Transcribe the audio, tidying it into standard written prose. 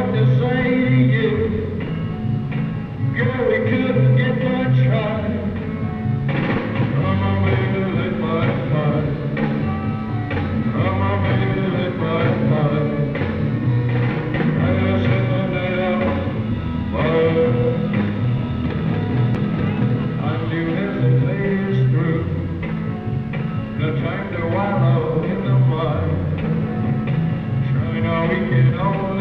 what to say to you. Girl, we couldn't get much higher. Come on, baby, let my fire. Come on, baby, let my fire. I just hit the nail fire. I knew as the day is through, no time to wallow in the mud. Trying all we can always